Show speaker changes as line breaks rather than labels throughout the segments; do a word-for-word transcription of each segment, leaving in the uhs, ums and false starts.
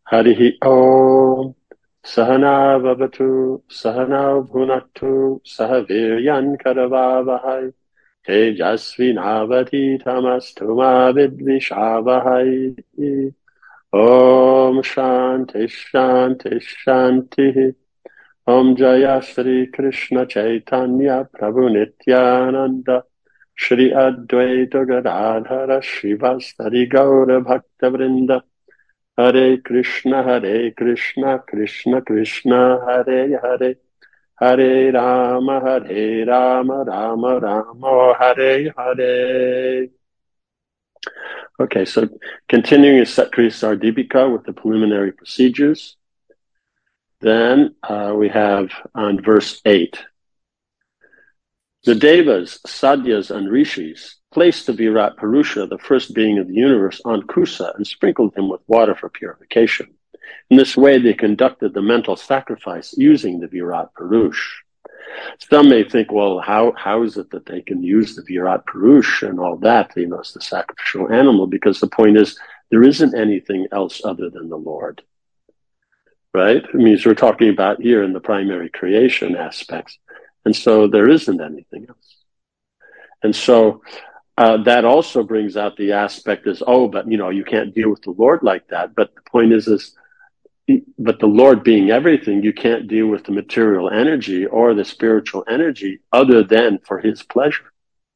Harihi Om. Sahana Vavatu, Sahana Bhunaktu, Sahaviryan Karavavahai, Tejasvinavati Tamastuma Vidvishavahai. Om Shanti Shanti Shanti. Om Jaya Shri Krishna Chaitanya Prabhu Nityananda Shri Advaita Gadadhara Shivastari Gaura Bhakta Vrinda Hare Krishna Hare Krishna Krishna Krishna Hare Hare Hare Rama Hare Rama Rama Rama Hare Hare. Okay, so continuing as Satkriya Sardipika with the preliminary procedures. Then uh, we have on verse eight. The Devas, Sadyas, and Rishis placed the Virat Purusha, the first being of the universe, on Kusa and sprinkled him with water for purification. In this way, they conducted the mental sacrifice using the Virat Purush. Some may think, well, how, how is it that they can use the Virat Purush and all that, you know, as the sacrificial animal? Because the point is, there isn't anything else other than the Lord. Right? It means we're talking about here in the primary creation aspects. And so there isn't anything else. And so uh, that also brings out the aspect is, oh, but, you know, you can't deal with the Lord like that. But the point is, is, but the Lord being everything, you can't deal with the material energy or the spiritual energy other than for his pleasure.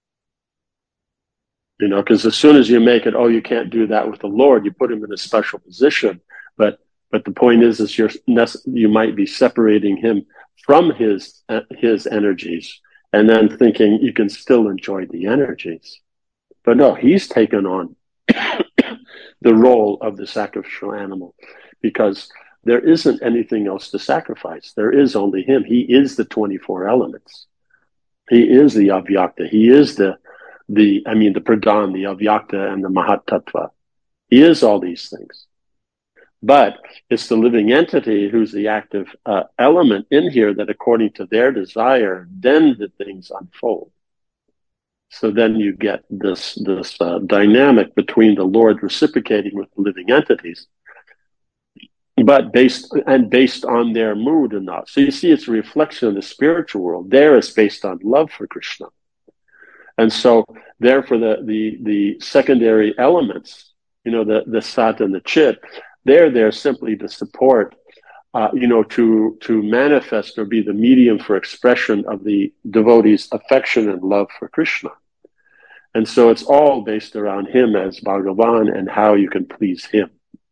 You know, because as soon as you make it, oh, you can't do that with the Lord, you put him in a special position. But But the point is, is you're, you might be separating him from his uh, his energies, and then thinking you can still enjoy the energies. But no, he's taken on the role of the sacrificial animal, because there isn't anything else to sacrifice. There is only him. He is the twenty-four elements. He is the Avyakta. He is the the I mean the Pradhan, the Avyakta, and the Mahatattva. He is all these things. But it's the living entity who's the active uh, element in here that according to their desire, then the things unfold. So then you get this, this uh, dynamic between the Lord reciprocating with the living entities, but based, and based on their mood and not. So you see, it's a reflection of the spiritual world. There it's based on love for Krishna. And so therefore the, the, the secondary elements, you know, the, the Sat and the Chit, they're there simply to support, uh, you know, to to manifest or be the medium for expression of the devotee's affection and love for Krishna. And so it's all based around him as Bhagavan and how you can please him.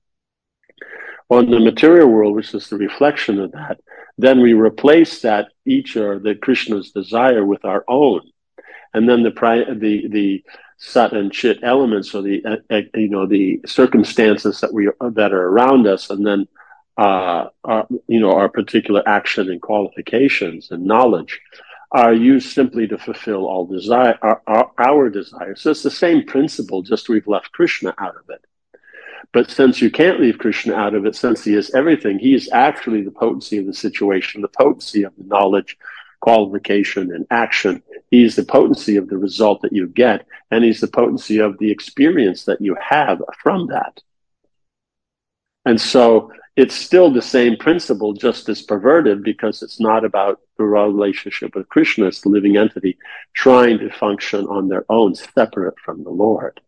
Well, in the material world, which is the reflection of that, then we replace that each or the Krishna's desire with our own. And then the the the Sat and Chit elements, or the uh, you know the circumstances that we that are around us, and then uh, our, you know our particular action and qualifications and knowledge are used simply to fulfill all desire our, our, our desires. So it's the same principle, just we've left Krishna out of it. But since you can't leave Krishna out of it, since he is everything, he is actually the potency of the situation, the potency of the knowledge, qualification, and action. He's the potency of the result that you get, and he's the potency of the experience that you have from that. And so it's still the same principle, just as perverted, because it's not about the relationship with Krishna. It's the living entity trying to function on their own, separate from the Lord.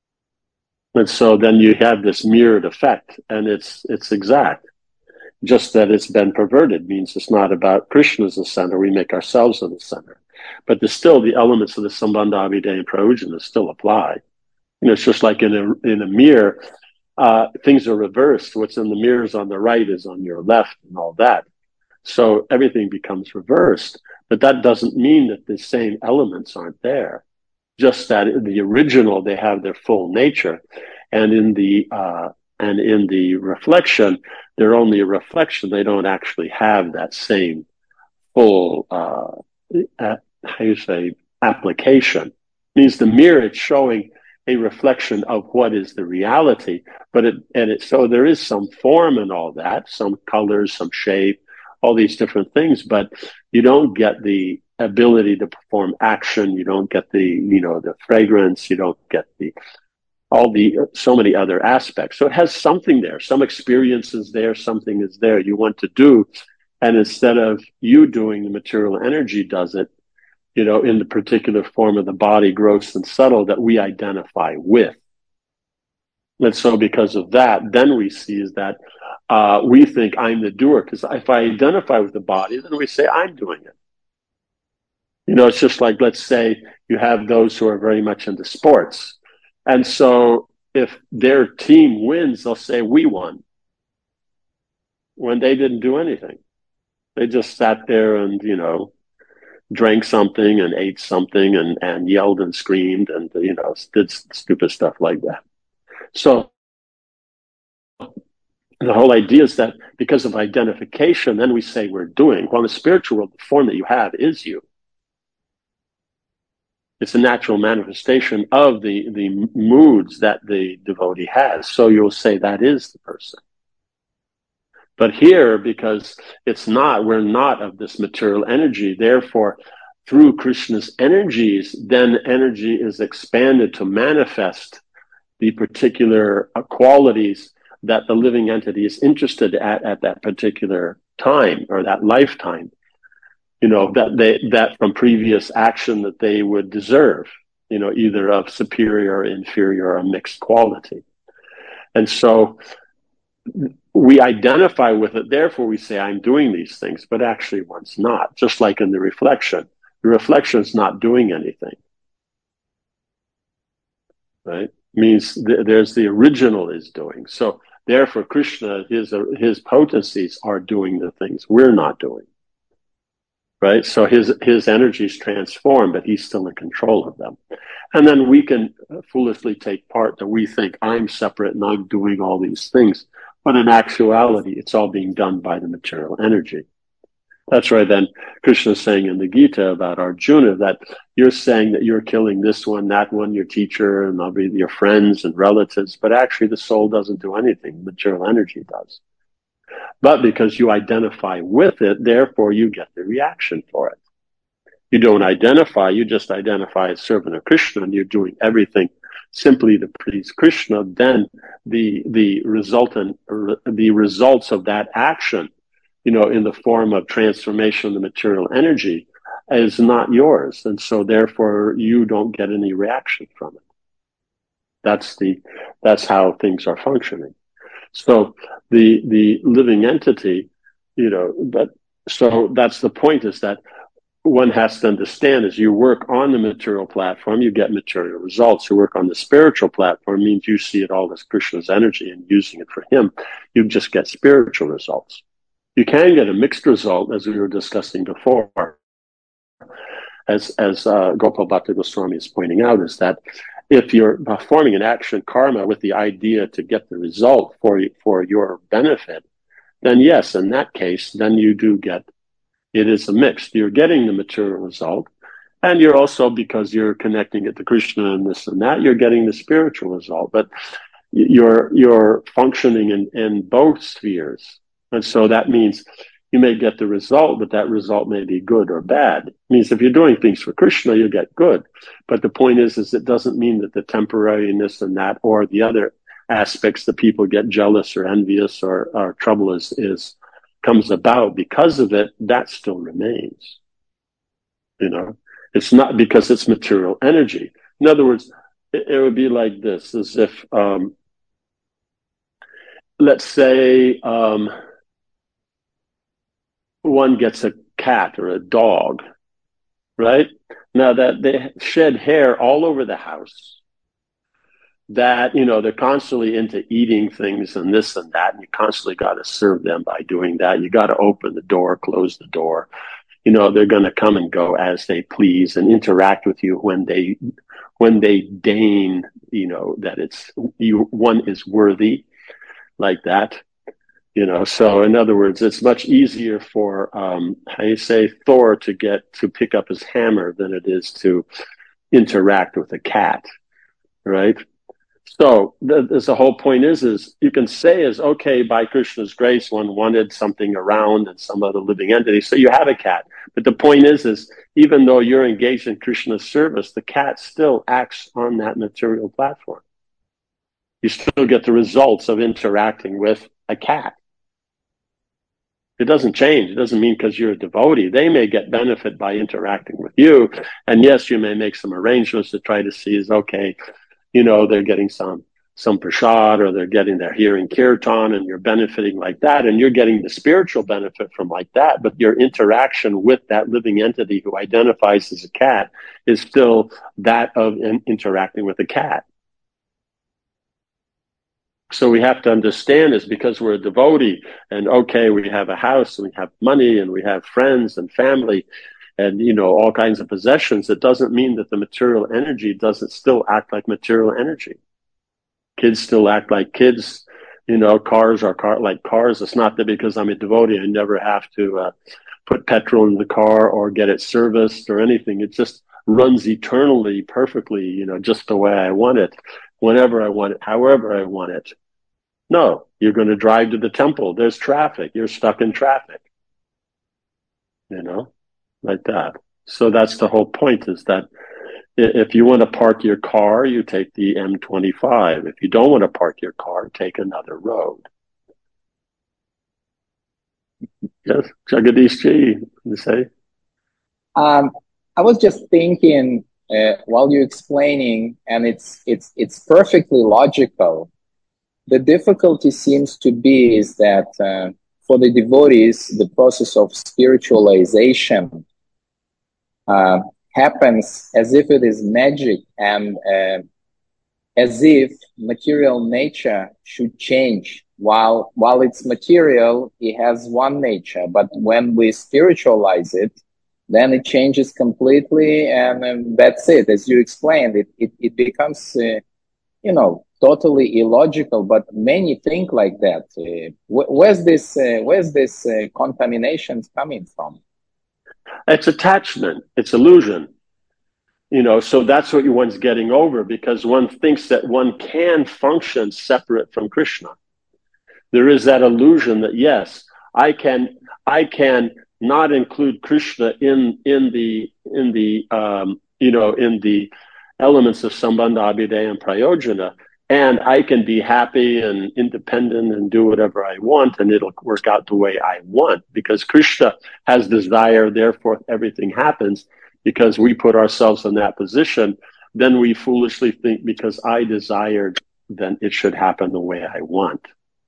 And so then you have this mirrored effect, and it's it's exact. Just that it's been perverted means it's not about Krishna as the center. We make ourselves in the center. But there's still the elements of the Sambandha, Abhidheya, and Prayojana still apply. You know, it's just like in a in a mirror, uh, things are reversed. What's in the mirror is on the right is on your left and all that. So everything becomes reversed. But that doesn't mean that the same elements aren't there. Just that in the original, they have their full nature. And in the uh, and in the reflection, they're only a reflection. They don't actually have that same full, uh, uh, how you say, application. It means the mirror, it's showing a reflection of what is the reality, but it, and it, so there is some form and all that, some colors, some shape, all these different things, but you don't get the ability to perform action. You don't get the, you know, the fragrance. You don't get the, all the so many other aspects. So it has something there, some experience is there, something is there you want to do, and instead of you doing, the material energy does it, you know, in the particular form of the body, gross and subtle, that we identify with. And so because of that, then we see is that uh, we think I'm the doer, because if I identify with the body, then we say I'm doing it. You know, it's just like, let's say you have those who are very much into sports. And so if their team wins, they'll say, we won, when they didn't do anything. They just sat there and, you know, drank something and ate something and, and yelled and screamed and, you know, did stupid stuff like that. So the whole idea is that because of identification, then we say we're doing. Well, in the spiritual world, the form that you have is you. It's a natural manifestation of the, the moods that the devotee has. So you'll say that is the person. But here, because it's not, we're not of this material energy, therefore, through Krishna's energies, then energy is expanded to manifest the particular qualities that the living entity is interested at at that particular time or that lifetime. You know, that they, that from previous action that they would deserve, you know, either of superior or inferior or mixed quality. And so we identify with it, therefore we say, I'm doing these things, but actually one's not. Just like in the reflection. The reflection is not doing anything. Right? Means th- there's the original is doing. So therefore Krishna, his, uh, his potencies are doing the things we're not doing. Right? So his, his energies transform, but he's still in control of them. And then we can foolishly take part that we think I'm separate and I'm doing all these things. But in actuality, it's all being done by the material energy. That's right. Then Krishna is saying in the Gita about Arjuna that you're saying that you're killing this one, that one, your teacher, and maybe your friends and relatives. But actually the soul doesn't do anything. Material energy does. But because you identify with it, therefore you get the reaction for it. You don't identify, you just identify as servant of Krishna and you're doing everything simply to please Krishna, then the the resultant the results of that action, you know, in the form of transformation of the material energy is not yours. And so therefore you don't get any reaction from it. That's the that's how things are functioning. So the the living entity, you know, but so that's the point, is that one has to understand as you work on the material platform, you get material results. You work on the spiritual platform means you see it all as Krishna's energy and using it for him. You just get spiritual results. You can get a mixed result, as we were discussing before. As as uh, Gopal Bhatta Goswami is pointing out, is that if you're performing an action karma with the idea to get the result for for your benefit, then yes, in that case, then you do get, it is a mix. You're getting the material result, and you're also, because you're connecting it to Krishna and this and that, you're getting the spiritual result. But you're you're functioning in, in both spheres. And so that means you may get the result, but that result may be good or bad. It means if you're doing things for Krishna, you get good. But the point is, is it doesn't mean that the temporariness and that, or the other aspects that people get jealous or envious or, or trouble is, is comes about because of it, that still remains. You know, it's not because it's material energy. In other words, it, it would be like this, as if, um, let's say, um, one gets a cat or a dog, right? Now that they shed hair all over the house, that, you know, they're constantly into eating things and this and that, and you constantly got to serve them by doing that. You got to open the door, close the door. You know, they're going to come and go as they please and interact with you when they, when they deign, you know, that it's, you, one is worthy, like that. You know, so in other words, it's much easier for, um, how you say, Thor to get, to pick up his hammer than it is to interact with a cat, right? So the, the whole point is, is you can say is, okay, by Krishna's grace, one wanted something around and some other living entity, so you have a cat. But the point is, is even though you're engaged in Krishna's service, the cat still acts on that material platform. You still get the results of interacting with a cat. It doesn't change. It doesn't mean because you're a devotee. They may get benefit by interacting with you. And yes, you may make some arrangements to try to see is, okay, you know, they're getting some some prasad, or they're getting their hearing kirtan, and you're benefiting like that, and you're getting the spiritual benefit from like that. But your interaction with that living entity who identifies as a cat is still that of in, interacting with a cat. So we have to understand is because we're a devotee, and okay, we have a house, and we have money, and we have friends and family, and, you know, all kinds of possessions. It doesn't mean that the material energy doesn't still act like material energy. Kids still act like kids. You know, cars are car like cars. It's not that because I'm a devotee, I never have to uh, put petrol in the car or get it serviced or anything. It just runs eternally, perfectly, you know, just the way I want it, whenever I want it, however I want it. No, you're going to drive to the temple. There's traffic. You're stuck in traffic. You know, like that. So that's the whole point, is that if you want to park your car, you take the M twenty-five. If you don't want to park your car, take another road. Yes, Jagadish Ji, you say?
Um, I was just thinking uh, while you're explaining, and it's it's it's perfectly logical. The difficulty seems to be is that uh, for the devotees, the process of spiritualization uh, happens as if it is magic, and uh, as if material nature should change. While while it's material, it has one nature, but when we spiritualize it, then it changes completely, and um, that's it. As you explained, it it, it becomes, uh, you know, totally illogical. But many think like that. Uh, wh- where's this? Uh, where's this uh, contaminations coming from?
It's attachment. It's illusion. You know, so that's what one's getting over, because one thinks that one can function separate from Krishna. There is that illusion that, yes, I can, I can not include Krishna in, in the, in the, um, you know, in the elements of Sambandha, Abhideya, and Prayojana, and I can be happy and independent and do whatever I want, and it'll work out the way I want, because Krishna has desire, therefore everything happens. Because we put ourselves in that position, then we foolishly think because I desired, then it should happen the way I want.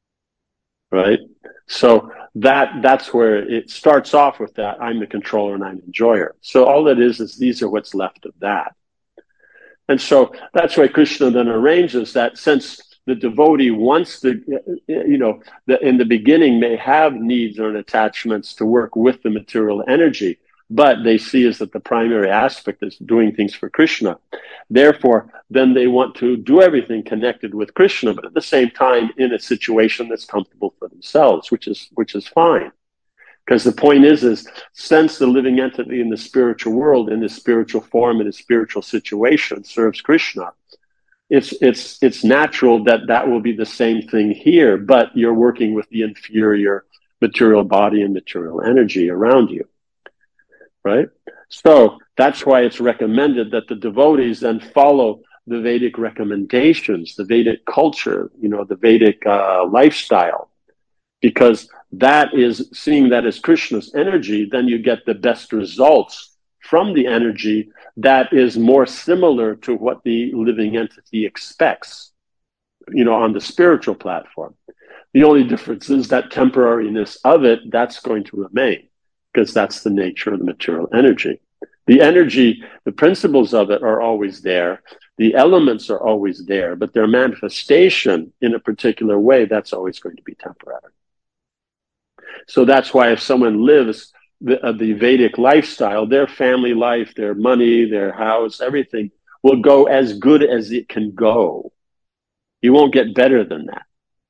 Right? So that that's where it starts off with that. I'm the controller and I'm the enjoyer. So all it is is these are what's left of that. And so that's why Krishna then arranges that, since the devotee wants to, you know, the, in the beginning may have needs or attachments to work with the material energy, but they see is that the primary aspect is doing things for Krishna. Therefore, then they want to do everything connected with Krishna, but at the same time in a situation that's comfortable for themselves, which is which is fine. Because the point is, is since the living entity in the spiritual world, in this spiritual form, in a spiritual situation, serves Krishna, it's it's it's natural that that will be the same thing here, but you're working with the inferior material body and material energy around you. Right? So that's why it's recommended that the devotees then follow the Vedic recommendations, the Vedic culture, you know, the Vedic uh, lifestyle, because that is, seeing that as Krishna's energy, then you get the best results from the energy that is more similar to what the living entity expects, you know, on the spiritual platform. The only difference is that temporariness of it, that's going to remain, because that's the nature of the material energy. The energy, the principles of it are always there. The elements are always there, but their manifestation in a particular way, that's always going to be temporary. So that's why if someone lives the, uh, the Vedic lifestyle, their family life, their money, their house, everything will go as good as it can go. You won't get better than that.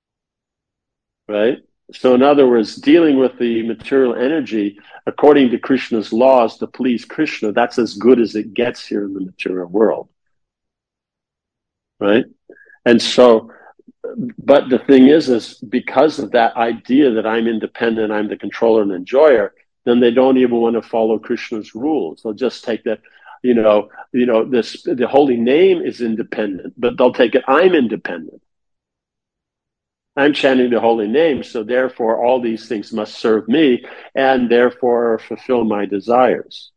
Right? So in other words, dealing with the material energy according to Krishna's laws to please Krishna, that's as good as it gets here in the material world. Right? And so, but the thing is, is because of that idea that I'm independent, I'm the controller and enjoyer, then they don't even want to follow Krishna's rules. They'll just take that, you know, you know, this, the holy name is independent, but they'll take it, I'm independent. I'm chanting the holy name, so therefore all these things must serve me and therefore fulfill my desires.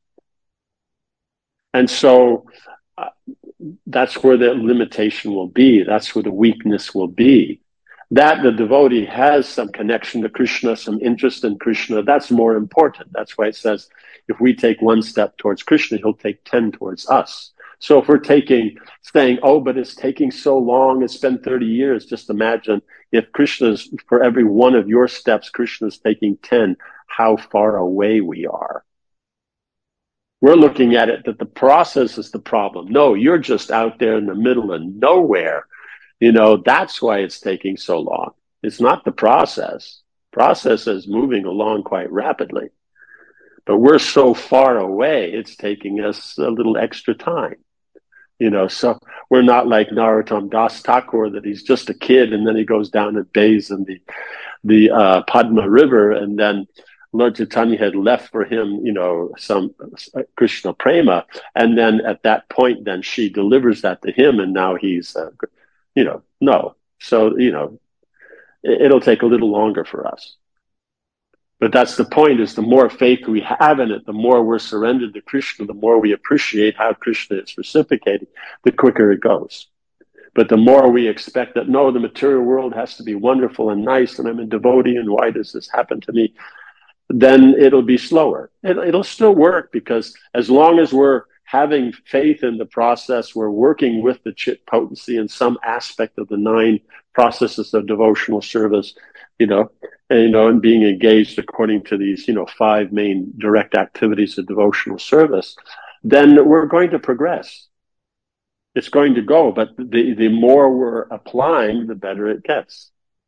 And so uh, that's where the limitation will be. That's where the weakness will be. That the devotee has some connection to Krishna, some interest in Krishna, that's more important. That's why it says, if we take one step towards Krishna, he'll take ten towards us. So if we're taking, saying, oh, but it's taking so long, it's been thirty years, just imagine if Krishna's, for every one of your steps, Krishna's taking ten, how far away we are. We're looking at it that the process is the problem. No, you're just out there in the middle of nowhere. You know, that's why it's taking so long. It's not the process. Process is moving along quite rapidly. But we're so far away, it's taking us a little extra time. You know, so we're not like Narottam Das Thakur, that he's just a kid and then he goes down and bathes in the, the uh, Padma River, and then Lord Chaitanya had left for him, you know, some uh, Krishna prema, and then at that point, then she delivers that to him, and now he's, uh, you know, no. So, you know, it, it'll take a little longer for us. But that's the point, is the more faith we have in it, the more we're surrendered to Krishna, the more we appreciate how Krishna is reciprocating, the quicker it goes. But the more we expect that, no, the material world has to be wonderful and nice, and I'm a devotee, and why does this happen to me? Then it'll be slower. It, it'll still work, because as long as we're having faith in the process, we're working with the chit potency in some aspect of the nine processes of devotional service, you know, and, you know, and being engaged according to these, you know, five main direct activities of devotional service, then we're going to progress. It's going to go, but the, the more we're applying, the better it gets.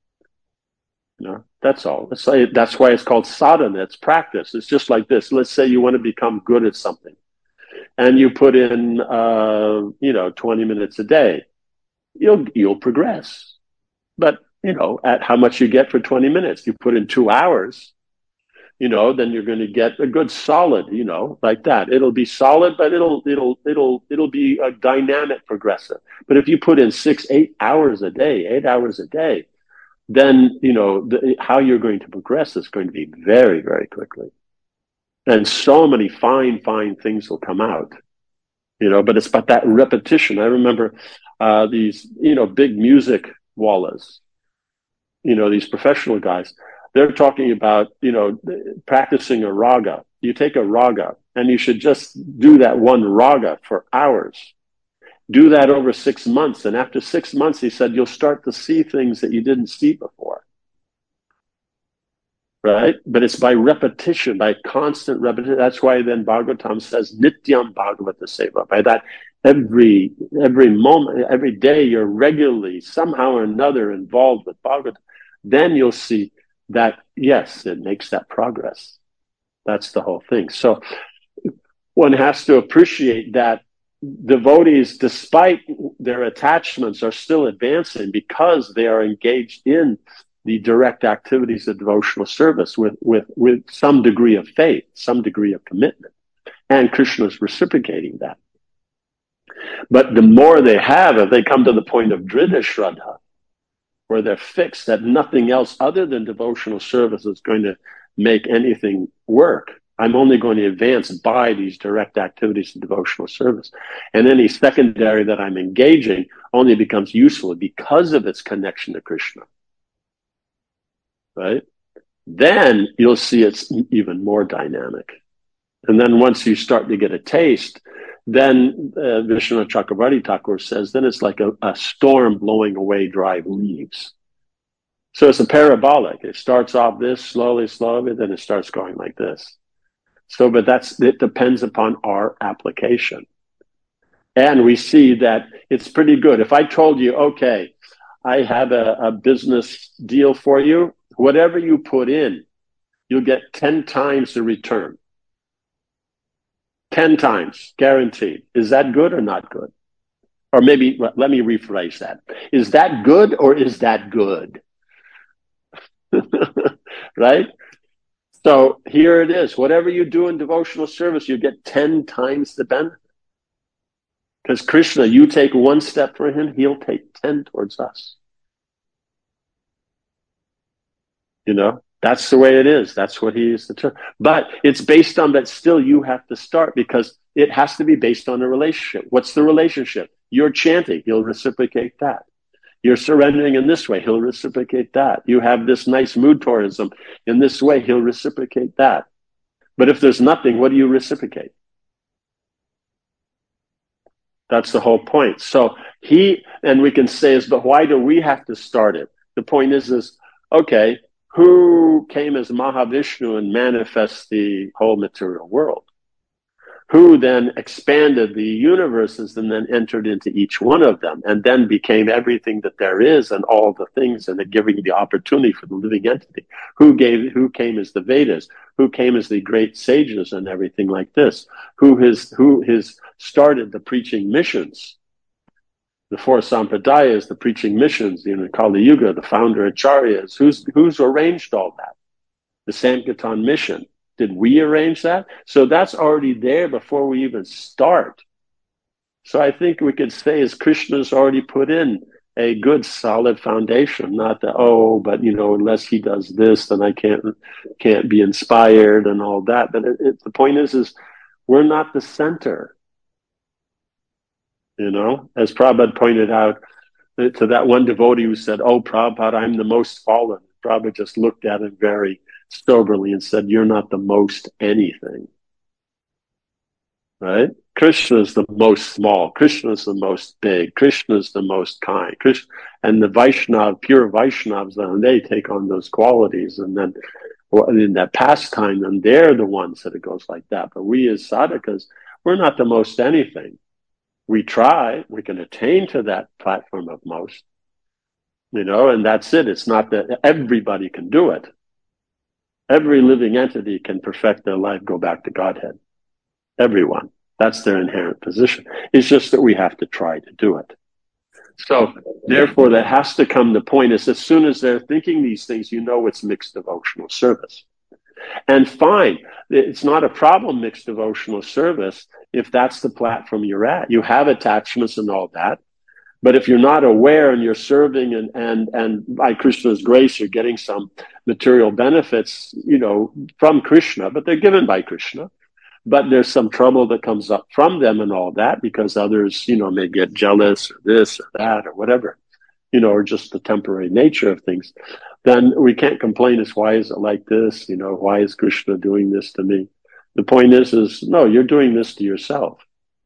You know, that's all. It's like, that's why it's called sadhana. It's practice. It's just like this. Let's say you want to become good at something, and you put in, uh, you know, twenty minutes a day. You'll you'll progress. But you know, at how much you get for twenty minutes. You put in two hours, you know, then you're going to get a good solid, you know, like that. It'll be solid, but it'll it'll it'll it'll be a dynamic progressive. But if you put in six, eight hours a day, eight hours a day, then, you know, the, how you're going to progress is going to be very, very quickly. And so many fine, fine things will come out, you know, but it's about that repetition. I remember uh, these, you know, big music wallahs, you know, these professional guys, they're talking about, you know, practicing a raga. You take a raga and you should just do that one raga for hours. Do that over six months. And after six months, he said, you'll start to see things that you didn't see before. Right? But it's by repetition, by constant repetition. That's why then Bhagavatam says, Nityam Bhagavata Seva. By that, every, every moment, every day, you're regularly, somehow or another, involved with Bhagavatam. Then you'll see that, yes, it makes that progress. That's the whole thing. So one has to appreciate that devotees, despite their attachments, are still advancing because they are engaged in the direct activities of devotional service with, with, with some degree of faith, some degree of commitment. And Krishna is reciprocating that. But the more they have, if they come to the point of Dhrida Shraddha, where they're fixed that nothing else other than devotional service is going to make anything work, I'm only going to advance by these direct activities of devotional service. And any secondary that I'm engaging only becomes useful because of its connection to Krishna. Right? Then you'll see it's even more dynamic. And then once you start to get a taste, then uh, Vishwanath Chakravarti Thakur says, then it's like a, a storm blowing away dry leaves. So it's a parabolic. It starts off this slowly, slowly, then it starts going like this. So, but that's, it depends upon our application. And we see that it's pretty good. If I told you, okay, I have a, a business deal for you, whatever you put in, you'll get ten times the return. ten times, guaranteed. Is that good or not good? Or maybe, let me rephrase that. Is that good or is that good? Right? So here it is. Whatever you do in devotional service, you get ten times the benefit. Because Krishna, you take one step for him, he'll take ten towards us. You know, that's the way it is. That's what he is. But it's based on that. Still, you have to start because it has to be based on a relationship. What's the relationship? You're chanting. He'll reciprocate that. You're surrendering in this way. He'll reciprocate that. You have this nice mood tourism in this way. He'll reciprocate that. But if there's nothing, what do you reciprocate? That's the whole point. So he, and we can say is, but why do we have to start it? The point is, is, okay, who came as Mahavishnu and manifests the whole material world? Who then expanded the universes and then entered into each one of them and then became everything that there is and all the things and giving the opportunity for the living entity? Who gave, who came as the Vedas? Who came as the great sages and everything like this? Who has, who has started the preaching missions? The four sampradayas, the preaching missions, you know, Kali Yuga, the founder acharyas. Who's, who's arranged all that? The Sankirtan mission. Did we arrange that? So that's already there before we even start. So I think we could say as Krishna's already put in a good solid foundation, not that, oh, but you know, unless he does this, then I can't can't be inspired and all that. But it, it, the point is, is we're not the center. You know, as Prabhupada pointed out to that one devotee who said, oh, Prabhupada, I'm the most fallen. Prabhupada just looked at him very soberly and said, you're not the most anything. Right? Krishna is the most small. Krishna is the most big. Krishna is the most kind. Krishna, and the Vaishnava, pure Vaishnavas, then they take on those qualities. And then well, in that pastime, then they're the ones that it goes like that. But we as sadhakas, we're not the most anything. We try, we can attain to that platform of most. You know, and that's it. It's not that everybody can do it. Every living entity can perfect their life, go back to Godhead. Everyone. That's their inherent position. It's just that we have to try to do it. So, therefore, that has to come the point is as soon as they're thinking these things, you know it's mixed devotional service. And fine, it's not a problem, mixed devotional service, if that's the platform you're at. You have attachments and all that. But if you're not aware and you're serving and, and, and by Krishna's grace, you're getting some material benefits, you know, from Krishna, but they're given by Krishna. But there's some trouble that comes up from them and all that because others, you know, may get jealous or this or that or whatever, you know, or just the temporary nature of things. Then we can't complain as why is it like this? You know, why is Krishna doing this to me? The point is, is no, you're doing this to yourself.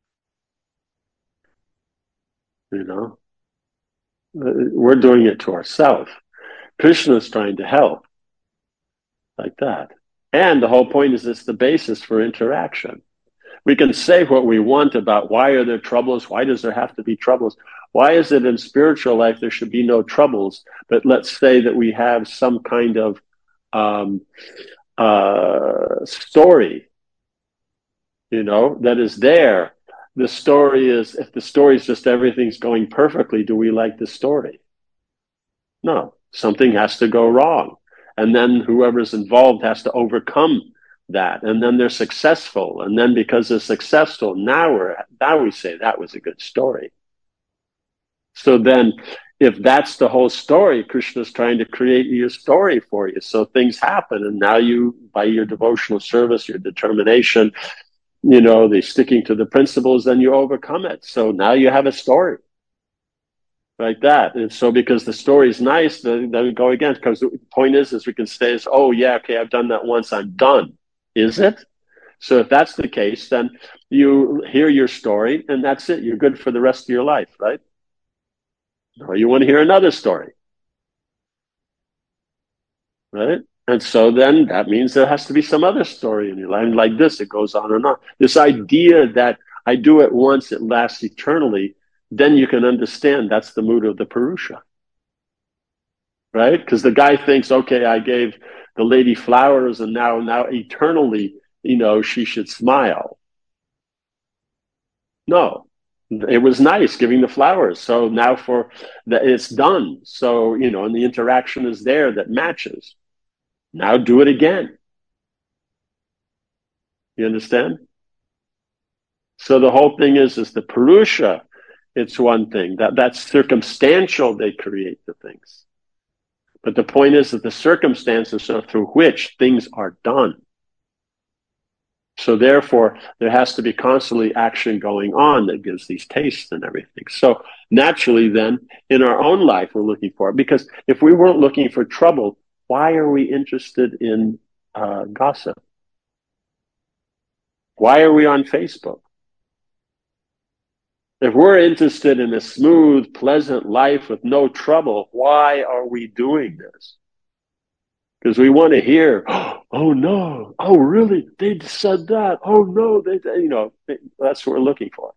You know, we're doing it to ourselves. Krishna's trying to help like that. And the whole point is it's the basis for interaction. We can say what we want about why are there troubles? Why does there have to be troubles? Why is it in spiritual life there should be no troubles? But let's say that we have some kind of um, uh, story, you know, that is there. The story is, if the story is just everything's going perfectly, do we like the story? No, something has to go wrong. And then whoever's involved has to overcome that. And then they're successful. And then because they're successful, now we're, now we say that was a good story. So then if that's the whole story, Krishna's trying to create your story for you. So things happen. And now you, by your devotional service, your determination, you know, the sticking to the principles, then you overcome it. So now you have a story like that. And so because the story is nice, then, then we go again. Because the point is, is we can say, is, oh yeah, okay, I've done that once, I'm done. Is it? So if that's the case, then you hear your story and that's it. You're good for the rest of your life, right? Or you want to hear another story, right? And so then that means there has to be some other story in your life. And like this, it goes on and on. This idea that I do it once, it lasts eternally, then you can understand that's the mood of the Purusha. Right? Because the guy thinks, okay, I gave the lady flowers and now, now eternally, you know, she should smile. No, it was nice giving the flowers. So now for the, it's done. So, you know, and the interaction is there that matches. Now do it again. You understand? So the whole thing is, is the Purusha, it's one thing. That, that's circumstantial, they create the things. But the point is that the circumstances are through which things are done. So therefore, there has to be constantly action going on that gives these tastes and everything. So naturally then, in our own life, we're looking for it. Because if we weren't looking for trouble, why are we interested in uh, gossip? Why are we on Facebook? If we're interested in a smooth, pleasant life with no trouble, why are we doing this? Because we want to hear, oh no, oh really, they said that, oh no, they, you know, that's what we're looking for.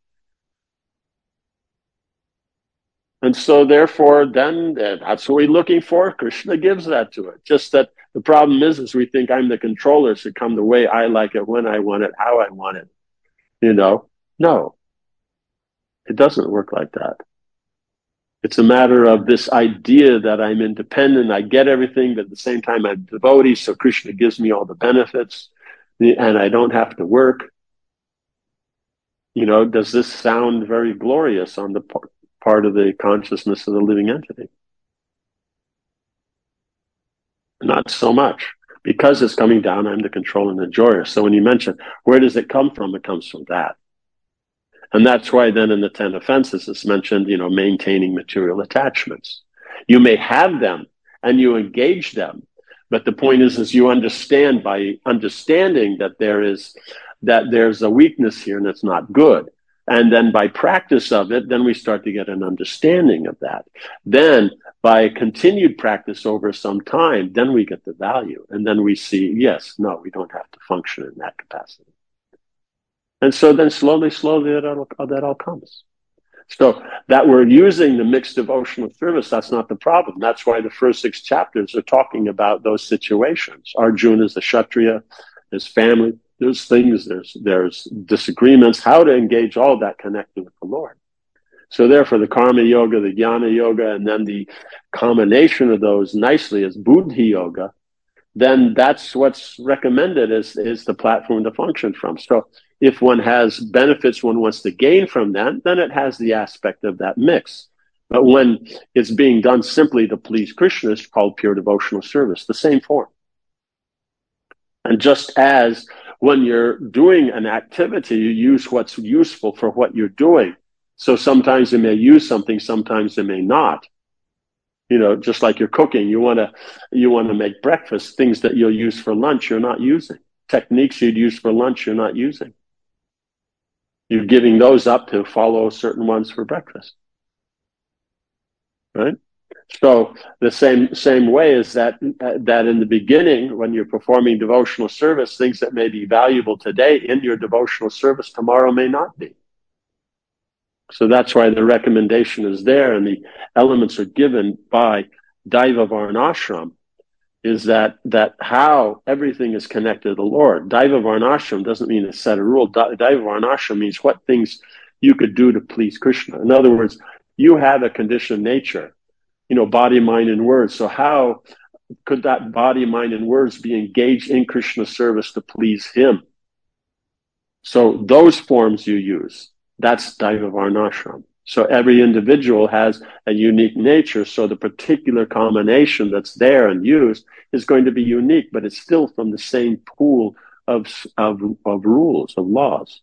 And so therefore, then that's what we're looking for. Krishna gives that to it. Just that the problem is, is we think I'm the controller, so come the way I like it, when I want it, how I want it. You know, no, it doesn't work like that. It's a matter of this idea that I'm independent, I get everything, but at the same time I'm devotee, so Krishna gives me all the benefits, and I don't have to work. You know, does this sound very glorious on the part, part of the consciousness of the living entity? Not so much. Because it's coming down, I'm the controller and the enjoyer. So when you mention, where does it come from? It comes from that. And that's why then in the ten offenses it's mentioned, you know, maintaining material attachments. You may have them and you engage them, but the point is, is you understand by understanding that there is, that there's a weakness here and it's not good. And then by practice of it, then we start to get an understanding of that. Then by continued practice over some time, then we get the value. And then we see, yes, no, we don't have to function in that capacity. And so then slowly, slowly that all, that all comes. So that we're using the mixed devotional service, that's not the problem. That's why the first six chapters are talking about those situations. Arjuna is a Kshatriya, his family, there's things, there's there's disagreements, how to engage all that connected with the Lord. So therefore the karma yoga, the jnana yoga, and then the combination of those nicely is buddhi yoga, then that's what's recommended as is the platform to function from. So if one has benefits one wants to gain from that, then it has the aspect of that mix. But when it's being done simply to please Krishna, it's called pure devotional service, the same form. And just as when you're doing an activity, you use what's useful for what you're doing. So sometimes they may use something, sometimes they may not. You know, just like you're cooking, you want to you want to make breakfast, things that you'll use for lunch, you're not using. Techniques you'd use for lunch, you're not using. You're giving those up to follow certain ones for breakfast. Right? So the same same way is that uh, that in the beginning, when you're performing devotional service, things that may be valuable today in your devotional service tomorrow may not be. So that's why the recommendation is there, and the elements are given by Daiva Varnashram, is that that how everything is connected to the Lord. Daiva Varnashram doesn't mean a set of rules. Daiva Varnashram means what things you could do to please Krishna. In other words, you have a conditioned nature, you know, body, mind, and words. So how could that body, mind, and words be engaged in Krishna's service to please him? So those forms you use. That's Daiva Varnashram. So every individual has a unique nature. So the particular combination that's there and used is going to be unique, but it's still from the same pool of, of, of rules, of laws.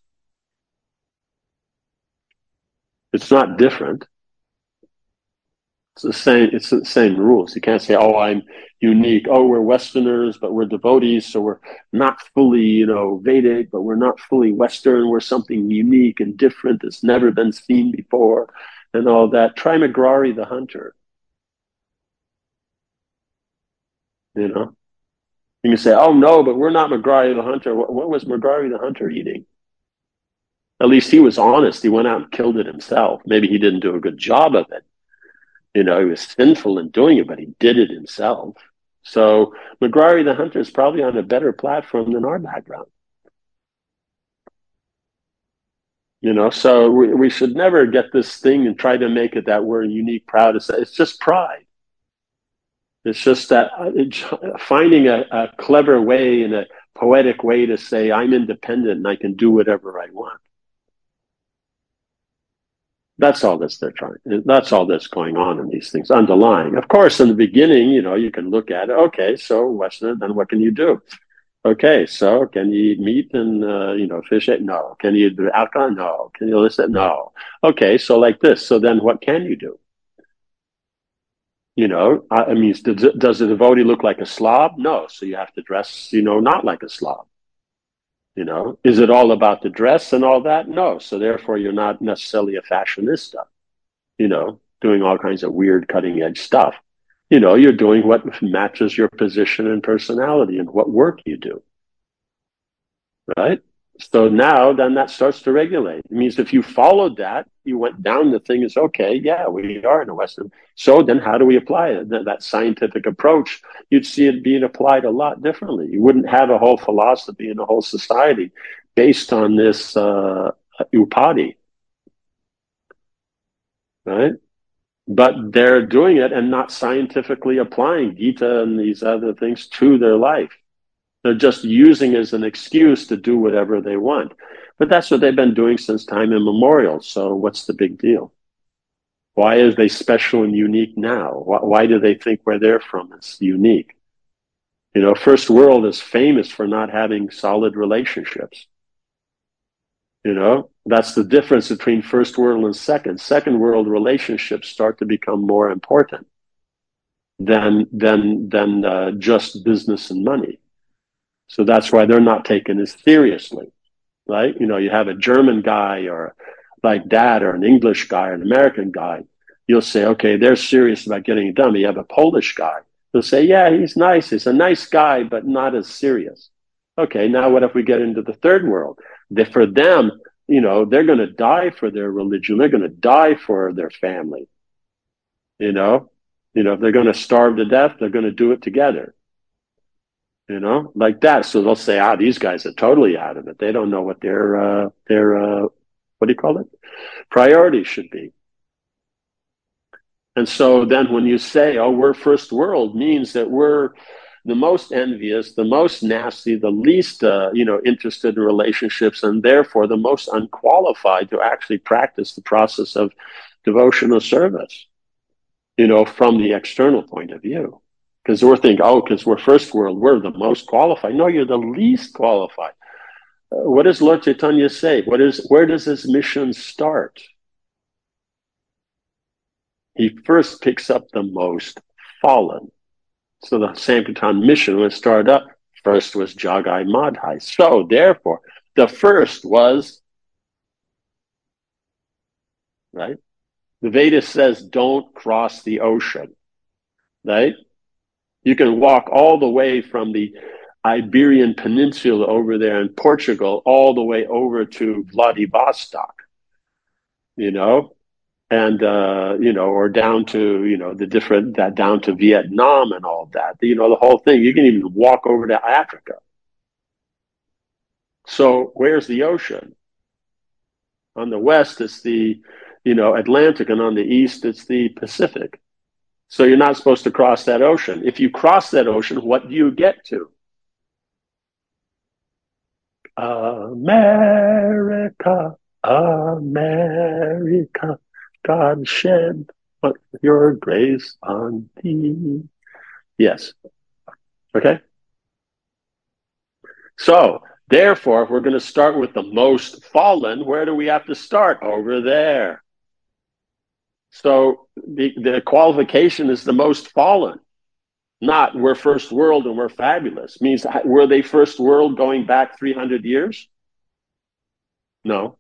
It's not different. It's the same, it's the same rules. You can't say, oh, I'm unique. Oh, we're Westerners, but we're devotees, so we're not fully, you know, Vedic, but we're not fully Western. We're something unique and different that's never been seen before and all that. Try McGrory the Hunter. You know? You can say, oh, no, but we're not McGrory the Hunter. What, what was McGrory the Hunter eating? At least he was honest. He went out and killed it himself. Maybe he didn't do a good job of it. You know, he was sinful in doing it, but he did it himself. So McGrory the Hunter is probably on a better platform than our background. You know, so we, we should never get this thing and try to make it that we're unique, proud. It's just pride. It's just that it, finding a, a clever way and a poetic way to say, I'm independent and I can do whatever I want. That's all this they're trying. That's all that's going on in these things underlying. Of course, in the beginning, you know, you can look at it. Okay, so Westerner, then what can you do? Okay, so can you eat meat and uh, you know fish? No. Can you do alcohol? No. Can you listen? No. Okay, so like this. So then, what can you do? You know, I mean, does, does the devotee look like a slob? No. So you have to dress, you know, not like a slob. You know, is it all about the dress and all that? No. So therefore, you're not necessarily a fashionista. You know, doing all kinds of weird, cutting edge stuff. You know, you're doing what matches your position and personality and what work you do. Right? So now then that starts to regulate. It means if you followed that, you went down the thing is okay, yeah, we are in the Western. So then how do we apply it? That, that scientific approach, you'd see it being applied a lot differently. You wouldn't have a whole philosophy and a whole society based on this uh, upadi. Right? But they're doing it and not scientifically applying Gita and these other things to their life. They're just using it as an excuse to do whatever they want. But that's what they've been doing since time immemorial. So what's the big deal? Why are they special and unique now? Why, why do they think where they're from is unique? You know, first world is famous for not having solid relationships. You know, that's the difference between first world and second. Second world relationships start to become more important than, than, than uh, just business and money. So that's why they're not taken as seriously, right? You know, you have a German guy or like that, or an English guy or an American guy. You'll say, okay, they're serious about getting it done. But you have a Polish guy. They'll say, yeah, he's nice. He's a nice guy, but not as serious. Okay, now what if we get into the third world? They, for them, you know, they're going to die for their religion. They're going to die for their family. You know, you know, if they're going to starve to death, they're going to do it together. You know, like that. So they'll say, ah, these guys are totally out of it. They don't know what their, uh, their, uh, what do you call it? Priorities should be. And so then when you say, oh, we're first world, means that we're the most envious, the most nasty, the least, uh, you know, interested in relationships, and therefore the most unqualified to actually practice the process of devotional service, you know, from the external point of view. Because we're thinking, oh, because we're first world, we're the most qualified. No, you're the least qualified. Uh, what does Lord Chaitanya say? What is, where does his mission start? He first picks up the most fallen. So the Sankirtan mission was started up. First was Jagai Madhai. So therefore, the first was, right? The Veda says, don't cross the ocean, right? You can walk all the way from the Iberian Peninsula over there in Portugal, all the way over to Vladivostok, you know, and, uh, you know, or down to, you know, the different, that down to Vietnam and all that, you know, the whole thing. You can even walk over to Africa. So where's the ocean? On the west, it's the, you know, Atlantic, and on the east, it's the Pacific. So you're not supposed to cross that ocean. If you cross that ocean, what do you get to? America, America, God shed your grace on thee. Yes. Okay. So, therefore, if we're going to start with the most fallen, where do we have to start? Over there. So the, the qualification is the most fallen, not we're first world and we're fabulous. Means, were they first world going back three hundred years? No.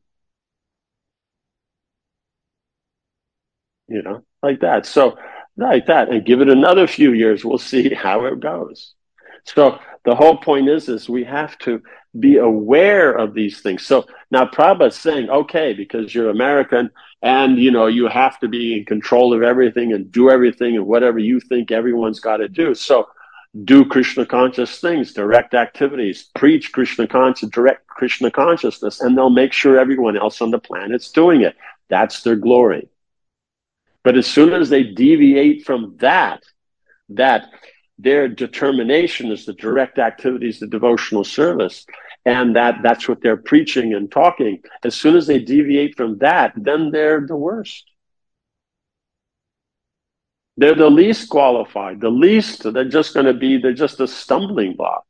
You know, like that. So like that, and give it another few years, we'll see how it goes. So the whole point is, is we have to be aware of these things. So now Prabhupada's saying, okay, because you're American and, you know, you have to be in control of everything and do everything and whatever you think everyone's got to do. So do Krishna conscious things, direct activities, preach Krishna conscious, direct Krishna consciousness, and they'll make sure everyone else on the planet's doing it. That's their glory. But as soon as they deviate from that, that their determination is the direct activities, the devotional service, and that that's what they're preaching and talking. As soon as they deviate from that, then they're the worst. They're the least qualified, the least, they're just going to be, they're just a stumbling block.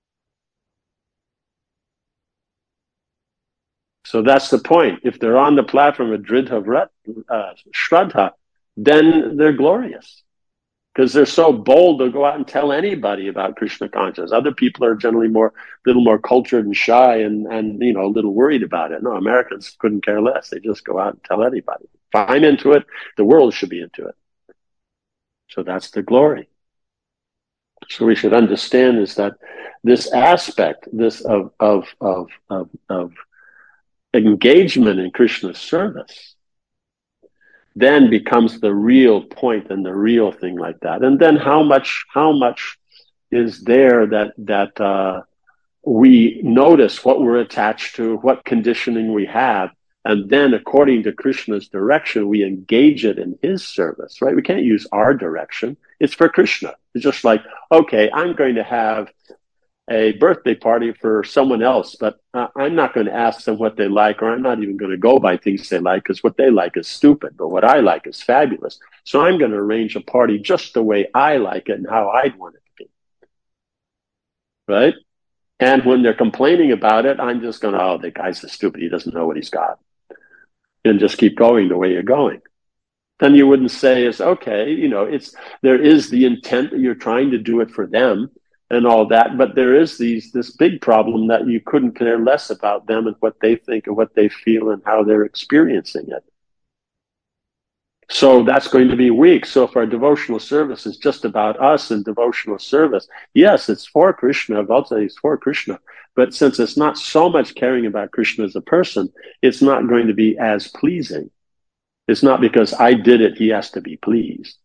So that's the point. If they're on the platform of Dridha uh, Shraddha, then they're glorious. Because they're so bold to go out and tell anybody about Krishna consciousness. Other people are generally more, a little more cultured and shy and, and, you know, a little worried about it. No, Americans couldn't care less. They just go out and tell anybody. If I'm into it, the world should be into it. So that's the glory. So we should understand is that this aspect, this of, of, of, of, of engagement in Krishna's service, then becomes the real point and the real thing like that. And then how much, how much is there that, that, uh, we notice what we're attached to, what conditioning we have, and then according to Krishna's direction, we engage it in his service, right? We can't use our direction. It's for Krishna. It's just like, okay, I'm going to have a birthday party for someone else, but uh, I'm not going to ask them what they like, or I'm not even going to go by things they like, because what they like is stupid, but what I like is fabulous. So I'm going to arrange a party just the way I like it and how I'd want it to be. Right? And when they're complaining about it, I'm just going, oh, the guy's so stupid, he doesn't know what he's got. And just keep going the way you're going. Then you wouldn't say, it's okay, you know, it's, there is the intent that you're trying to do it for them and all that, but there is these, this big problem that you couldn't care less about them and what they think and what they feel and how they're experiencing it. So that's going to be weak. So if our devotional service is just about us and devotional service, yes, it's for Krishna, ultimately it's for Krishna, but since it's not so much caring about Krishna as a person, it's not going to be as pleasing. It's not because I did it, he has to be pleased.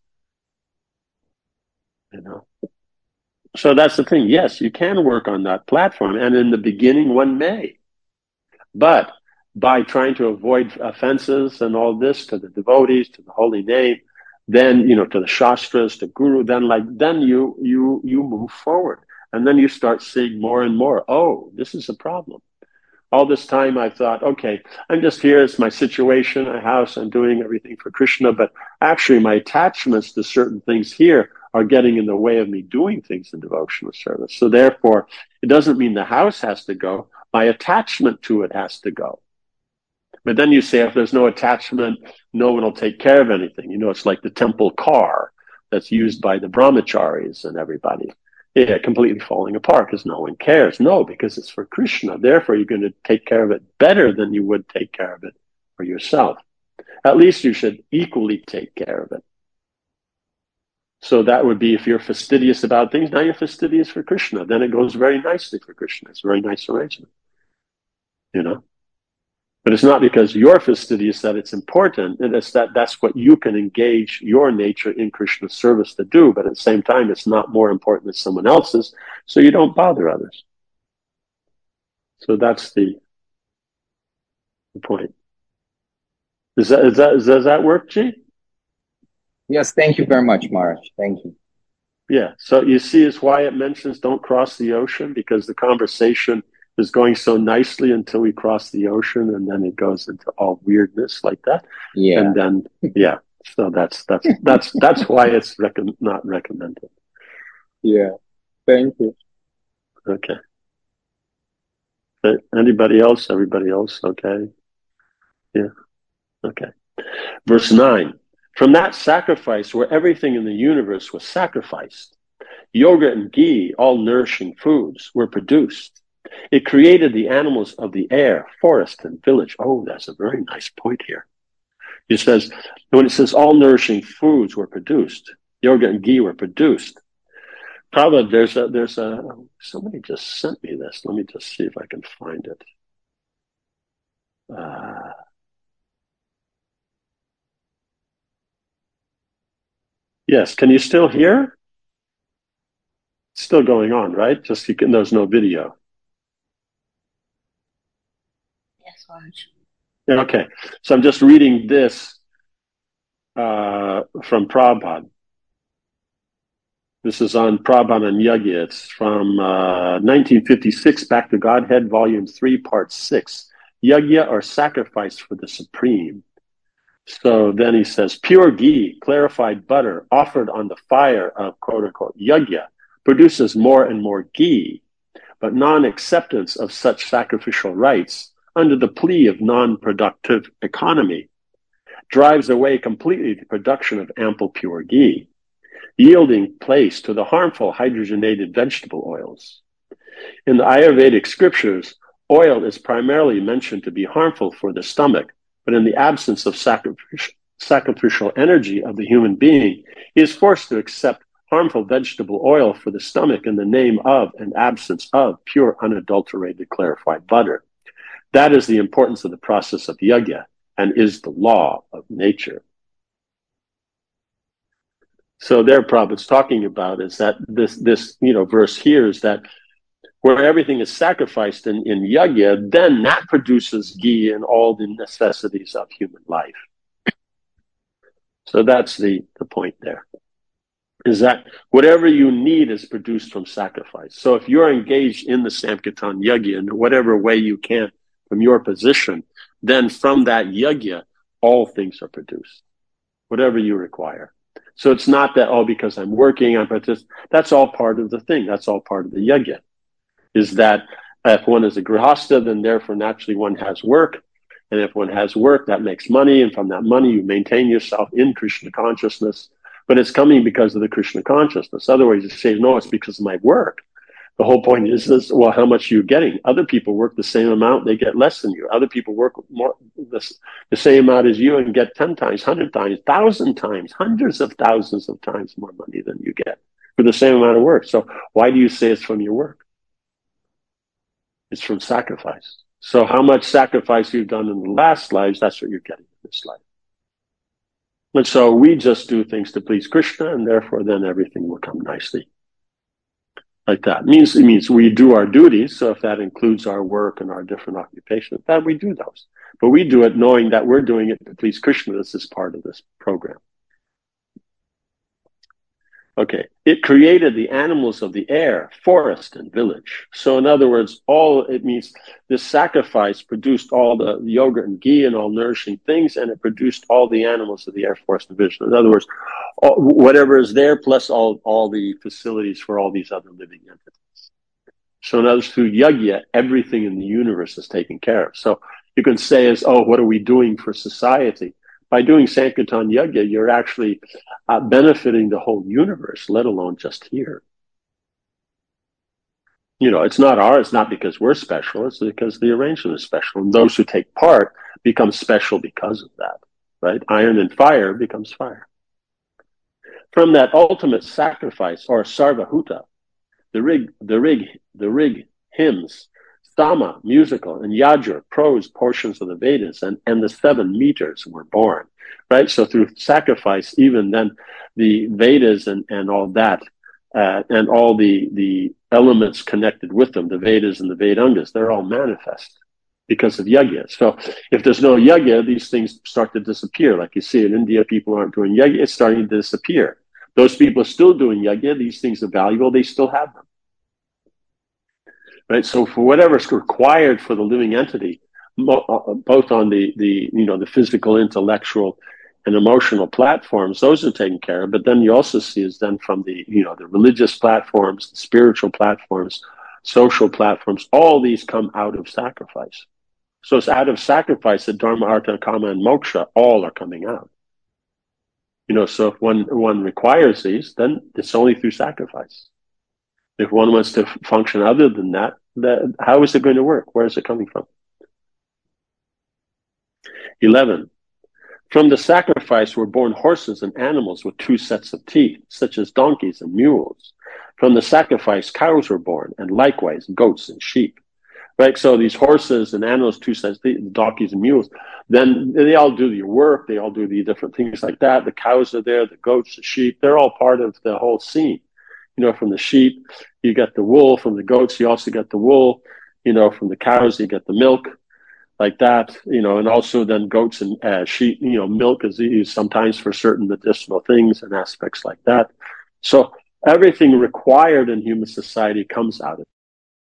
You know? So that's the thing. Yes, you can work on that platform, and in the beginning one may. But by trying to avoid offenses and all this to the devotees, to the holy name, then, you know, to the Shastras, to Guru, then like, then you, you, you move forward. And then you start seeing more and more, oh, this is a problem. All this time I thought, okay, I'm just here, it's my situation, my house, I'm doing everything for Krishna, but actually my attachments to certain things here are getting in the way of me doing things in devotional service. So therefore, it doesn't mean the house has to go, my attachment to it has to go. But then you say, if there's no attachment, no one will take care of anything. You know, it's like the temple car that's used by the brahmacharis and everybody. Yeah, completely falling apart because no one cares. No, because it's for Krishna. Therefore, you're going to take care of it better than you would take care of it for yourself. At least you should equally take care of it. So that would be if you're fastidious about things, now you're fastidious for Krishna. Then it goes very nicely for Krishna. It's a very nice arrangement. You know? But it's not because you're fastidious that it's important. It's that that's what you can engage your nature in Krishna's service to do. But at the same time, it's not more important than someone else's, so you don't bother others. So that's the, the point. Is that, is that, does that work, G?
Yes, thank you very much, Maharaj. Thank you.
Yeah, so you see is why it mentions don't cross the ocean, because the conversation is going so nicely until we cross the ocean, and then it goes into all weirdness like that.
Yeah.
And then, yeah, so that's that's that's that's why it's rec- not recommended.
Yeah, thank you.
Okay. Anybody else? Everybody else? Okay. Yeah. Okay. Verse nine. From that sacrifice where everything in the universe was sacrificed, yoga and ghee, all nourishing foods, were produced. It created the animals of the air, forest, and village. Oh, that's a very nice point here. It says, when it says all nourishing foods were produced, yoga and ghee were produced. Probably there's a, there's a, somebody just sent me this. Let me just see if I can find it. Uh, yes, can you still hear? It's still going on, right? Just you can, there's no video.
Yes, Raj.
Yeah, okay, so I'm just reading this uh, from Prabhupada. This is on Prabhupada and Yagya. It's from uh, nineteen fifty-six, Back to Godhead, Volume three, Part six. Yagya, or sacrifice for the Supreme. So then he says, pure ghee, clarified butter, offered on the fire of quote-unquote yagya, produces more and more ghee, but non-acceptance of such sacrificial rites under the plea of non-productive economy drives away completely the production of ample pure ghee, yielding place to the harmful hydrogenated vegetable oils. In the Ayurvedic scriptures, oil is primarily mentioned to be harmful for the stomach, but in the absence of sacrificial, sacrificial energy of the human being, he is forced to accept harmful vegetable oil for the stomach in the name of and absence of pure, unadulterated, clarified butter. That is the importance of the process of yagya and is the law of nature. So there, Prabhupada's talking about is that this, this you know, verse here is that where everything is sacrificed in, in yagya, then that produces ghee and all the necessities of human life. So that's the, the point there, is that whatever you need is produced from sacrifice. So if you're engaged in the Sankirtan yagya in whatever way you can from your position, then from that yagya, all things are produced, whatever you require. So it's not that, oh, because I'm working, I'm partic- that's all part of the thing. That's all part of the yagya. Is that if one is a grihasta, then therefore naturally one has work. And if one has work, that makes money. And from that money, you maintain yourself in Krishna consciousness. But it's coming because of the Krishna consciousness. Otherwise, you say, no, it's because of my work. The whole point is this, well, how much are you getting? Other people work the same amount, they get less than you. Other people work more the, the same amount as you and get ten times, one hundred times, one thousand times, hundreds of thousands of times more money than you get for the same amount of work. So why do you say it's from your work? It's from sacrifice. So how much sacrifice you've done in the last lives, that's what you're getting in this life. And so we just do things to please Krishna, and therefore then everything will come nicely. Like that. It means, it means we do our duties, so if that includes our work and our different occupations, then we do those. But we do it knowing that we're doing it to please Krishna. This is part of this program. Okay, it created the animals of the air, forest, and village. So in other words, all it means this sacrifice produced all the yogurt and ghee and all nourishing things, and it produced all the animals of the air, forest, and village. In other words, all, whatever is there plus all, all the facilities for all these other living entities. So in other words, through yagya, everything in the universe is taken care of. So you can say as, oh, what are we doing for society? By doing Sankirtan Yagya, you're actually uh, benefiting the whole universe, let alone just here. You know, it's not ours, it's not because we're special, it's because the arrangement is special. And those who take part become special because of that, right? Iron and fire becomes fire. From that ultimate sacrifice, or sarvahuta, the rig, the rig, the rig hymns, Sama, musical, and Yajur, prose portions of the Vedas, and, and the seven meters were born, right? So through sacrifice, even then, the Vedas and, and all that, uh, and all the, the elements connected with them, the Vedas and the Vedangas, they're all manifest because of yagya. So if there's no yagya, these things start to disappear. Like you see in India, people aren't doing yagya, it's starting to disappear. Those people are still doing yagya, these things are valuable, they still have them. Right, so for whatever's required for the living entity, both on the, the you know the physical, intellectual, and emotional platforms, those are taken care of. But then you also see is then from the you know the religious platforms, the spiritual platforms, social platforms, all these come out of sacrifice. So it's out of sacrifice that Dharma, Artha, Kama, and Moksha all are coming out. You know, so if one one requires these, then it's only through sacrifice. If one wants to function other than that, that, how is it going to work? Where is it coming from? eleven. From the sacrifice were born horses and animals with two sets of teeth, such as donkeys and mules. From the sacrifice, cows were born, and likewise goats and sheep. Right? So these horses and animals, two sets of teeth, donkeys and mules, then they all do your work, they all do the different things like that. The cows are there, the goats, the sheep, they're all part of the whole scene. You know, from the sheep, you get the wool. From the goats, you also get the wool. You know, from the cows, you get the milk, like that. You know, and also then goats and uh, sheep, you know, milk is used sometimes for certain medicinal things and aspects like that. So everything required in human society comes out of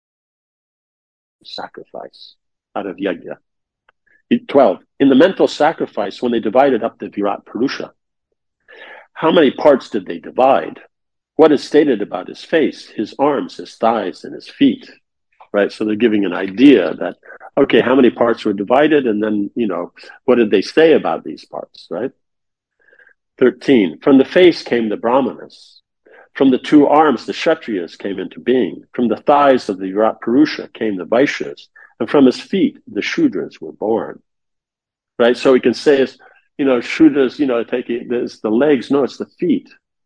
sacrifice, out of yajna. twelve. In the mental sacrifice, when they divided up the Virat Purusha, how many parts did they divide? What is stated about his face, his arms, his thighs, and his feet? Right? So they're giving an idea that, okay, how many parts were divided? And then, you know, what did they say about these parts, right? thirteen. From the face came the Brahmanas. From the two arms, the Kshatriyas came into being. From the thighs of the Virat Purusha came the Vaishyas. And from his feet, the Shudras were born. Right? So we can say, it's, you know, Shudras, you know, taking this, the legs. No, it's the feet.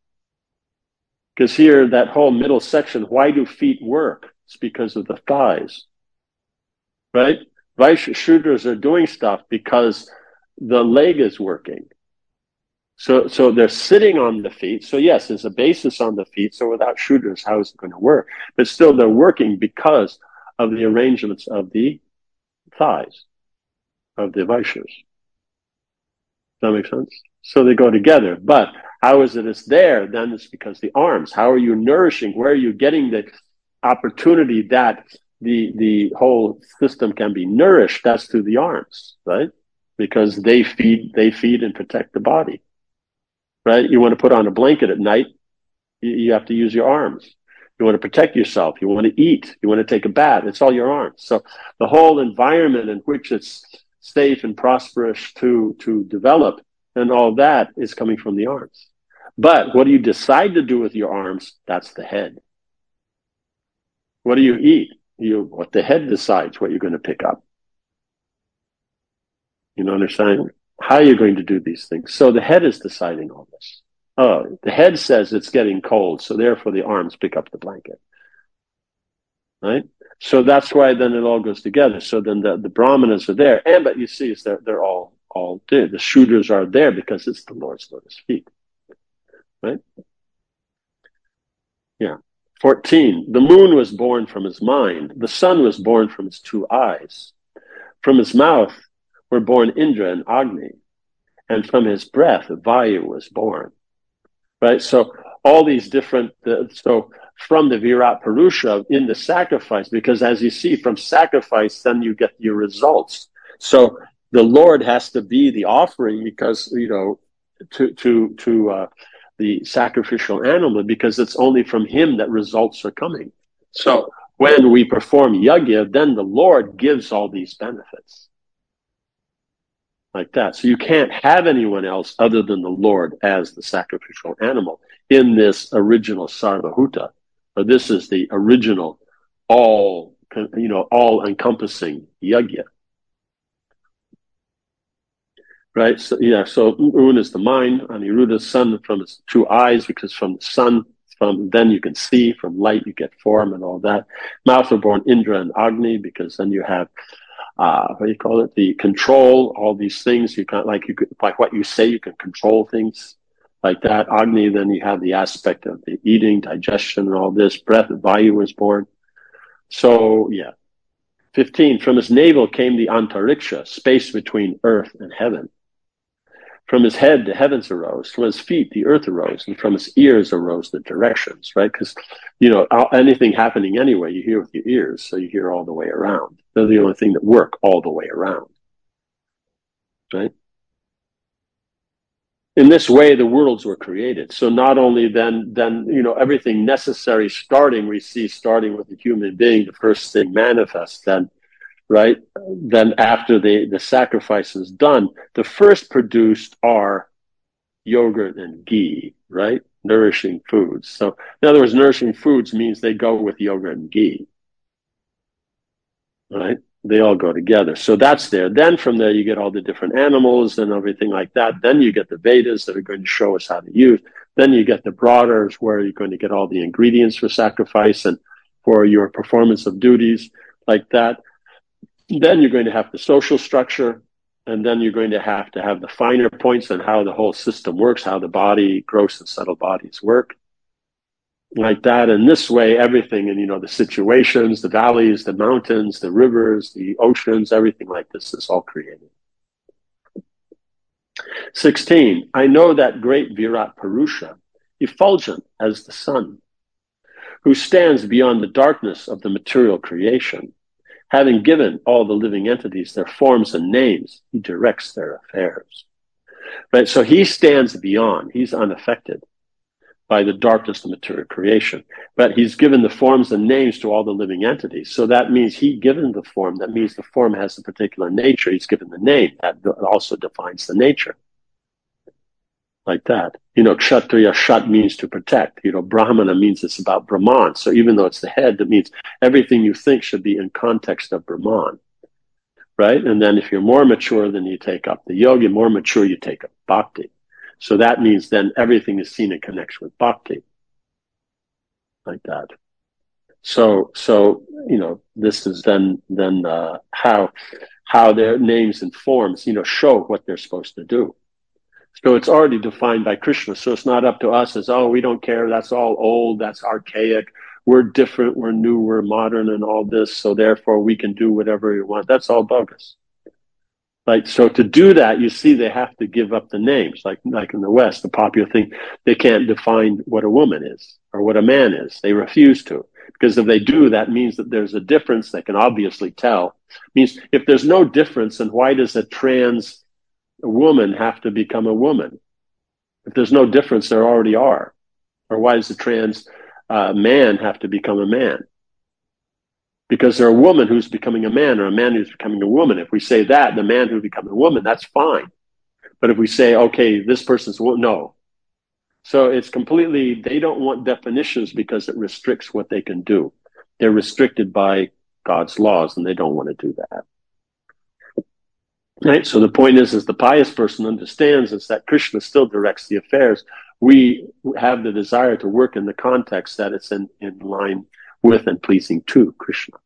Because here, that whole middle section, why do feet work? It's because of the thighs. Right? Vaishya Shudras are doing stuff because the leg is working. So, so they're sitting on the feet. So yes, there's a basis on the feet. So without Shudras, how is it going to work? But still, they're working because of the arrangements of the thighs, of the Vaishyas. Does that make sense? So they go together. But how is it it's there? Then it's because the arms. How are you nourishing? Where are you getting the opportunity that the the whole system can be nourished? That's through the arms, right? Because they feed, they feed and protect the body. Right? You want to put on a blanket at night, you, you have to use your arms. You want to protect yourself. You want to eat. You want to take a bath. It's all your arms. So the whole environment in which it's safe and prosperous to, to develop and all that is coming from the arms. But what do you decide to do with your arms? That's the head. What do you eat? You, what the head decides what you're going to pick up. You know what I'm saying? How you're going to do these things. So the head is deciding all this. Oh, the head says it's getting cold, so therefore the arms pick up the blanket. Right? So that's why then it all goes together. So then the, the Brahmanas are there. And but you see, is they're they're all all there. The Shudras are there because it's the Lord's lotus feet. Right? Yeah. fourteen. The moon was born from his mind. The sun was born from his two eyes. From his mouth were born Indra and Agni, and from his breath Vayu was born. Right? So all these different, uh, so from the Virat Purusha in the sacrifice, because as you see, from sacrifice, then you get your results. So the Lord has to be the offering because, you know, to, to, to, uh, the sacrificial animal, because it's only from him that results are coming. So when we perform yajna, then the Lord gives all these benefits. Like that. So you can't have anyone else other than the Lord as the sacrificial animal in this original Sarvahuta. Or this is the original all, you know, all encompassing yajna. Right? So yeah, so Un is the mind, Aniruddha, sun from his two eyes, because from the sun, from then you can see, from light you get form and all that. Mouth are born Indra and Agni, because then you have Uh, what do you call it? The control, all these things. You can't, like you could, like what you say, you can control things like that. Agni, then you have the aspect of the eating, digestion, and all this. Breath, Vayu was born. So, yeah. fifteen, from his navel came the Antariksha, space between earth and heaven. From his head, the heavens arose. From his feet, the earth arose. And from his ears arose the directions, right? Because, you know, anything happening anyway, you hear with your ears. So you hear all the way around. They're the only thing that work all the way around, right? In this way, the worlds were created. So not only then, then, you know, everything necessary starting, we see starting with the human being, the first thing manifests, then, right? Then after the, the sacrifice is done, the first produced are yogurt and ghee, right? Nourishing foods. So in other words, nourishing foods means they go with yogurt and ghee, right? They all go together. So that's there. Then from there, you get all the different animals and everything like that. Then you get the Vedas that are going to show us how to use. Then you get the broader, where you're going to get all the ingredients for sacrifice and for your performance of duties like that. Then you're going to have the social structure, and then you're going to have to have the finer points on how the whole system works, how the body, gross and subtle bodies work, like that. And this way, everything, and you know, the situations, the valleys, the mountains, the rivers, the oceans, everything like this is all created. sixteen, I know that great Virat Purusha, effulgent as the sun, who stands beyond the darkness of the material creation. Having given all the living entities their forms and names, he directs their affairs. Right? So he stands beyond. He's unaffected by the darkness of material creation. But he's given the forms and names to all the living entities. So that means he given the form. That means the form has a particular nature. He's given the name. That also defines the nature. Like that. You know, Kshatriya, Shat means to protect. You know, Brahmana means it's about Brahman. So even though it's the head, that means everything you think should be in context of Brahman. Right? And then if you're more mature, then you take up the yoga. More mature, you take up bhakti. So that means then everything is seen in connection with bhakti. Like that. So, so, you know, this is then, then, uh, how, how their names and forms, you know, show what they're supposed to do. So it's already defined by Krishna. So it's not up to us as, oh, we don't care. That's all old. That's archaic. We're different. We're new. We're modern and all this. So therefore we can do whatever we want. That's all bogus. Like, so to do that, you see, they have to give up the names. Like, like in the West, the popular thing, they can't define what a woman is or what a man is. They refuse to. Because if they do, that means that there's a difference. They can obviously tell. It means if there's no difference, then why does a trans woman have to become a woman? If there's no difference, there already are. Or why does a trans uh, man have to become a man? Because they're a woman who's becoming a man or a man who's becoming a woman. If we say that, the man who becomes a woman, that's fine. But if we say, okay, this person's a woman, no. So it's completely, they don't want definitions because it restricts what they can do. They're restricted by God's laws and they don't want to do that. Right? So the point is, is the pious person understands is that Krishna still directs the affairs. We have the desire to work in the context that it's in, in line with and pleasing to Krishna.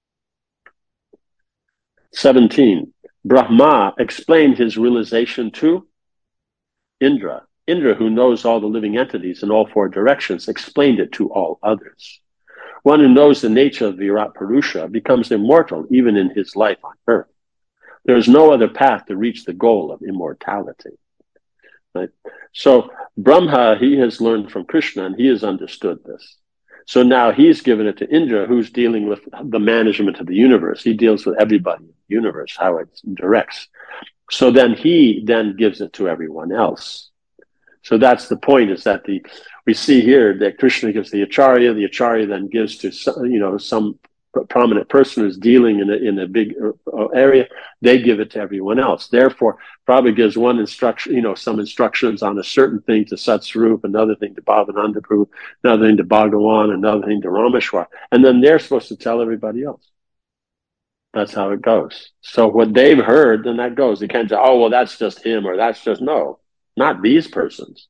seventeen. Brahma explained his realization to Indra. Indra, who knows all the living entities in all four directions, explained it to all others. One who knows the nature of Virat Purusha becomes immortal even in his life on earth. There is no other path to reach the goal of immortality. Right? So Brahma, he has learned from Krishna and he has understood this. So now he's given it to Indra, who's dealing with the management of the universe. He deals with everybody in the universe, how it directs. So then he then gives it to everyone else. So that's the point, is that the we see here that Krishna gives the Acharya, the Acharya then gives to some, you know, some prominent person who's dealing in a, in a big area, they give it to everyone else. Therefore, probably gives one instruction, you know, some instructions on a certain thing to Satsvarup, another thing to Bhavananda Prabhu, another thing to Bhagawan, another thing to Rameshwar. And then they're supposed to tell everybody else. That's how it goes. So what they've heard, then that goes. They can't say, oh, well, that's just him, or that's just, no, not these persons.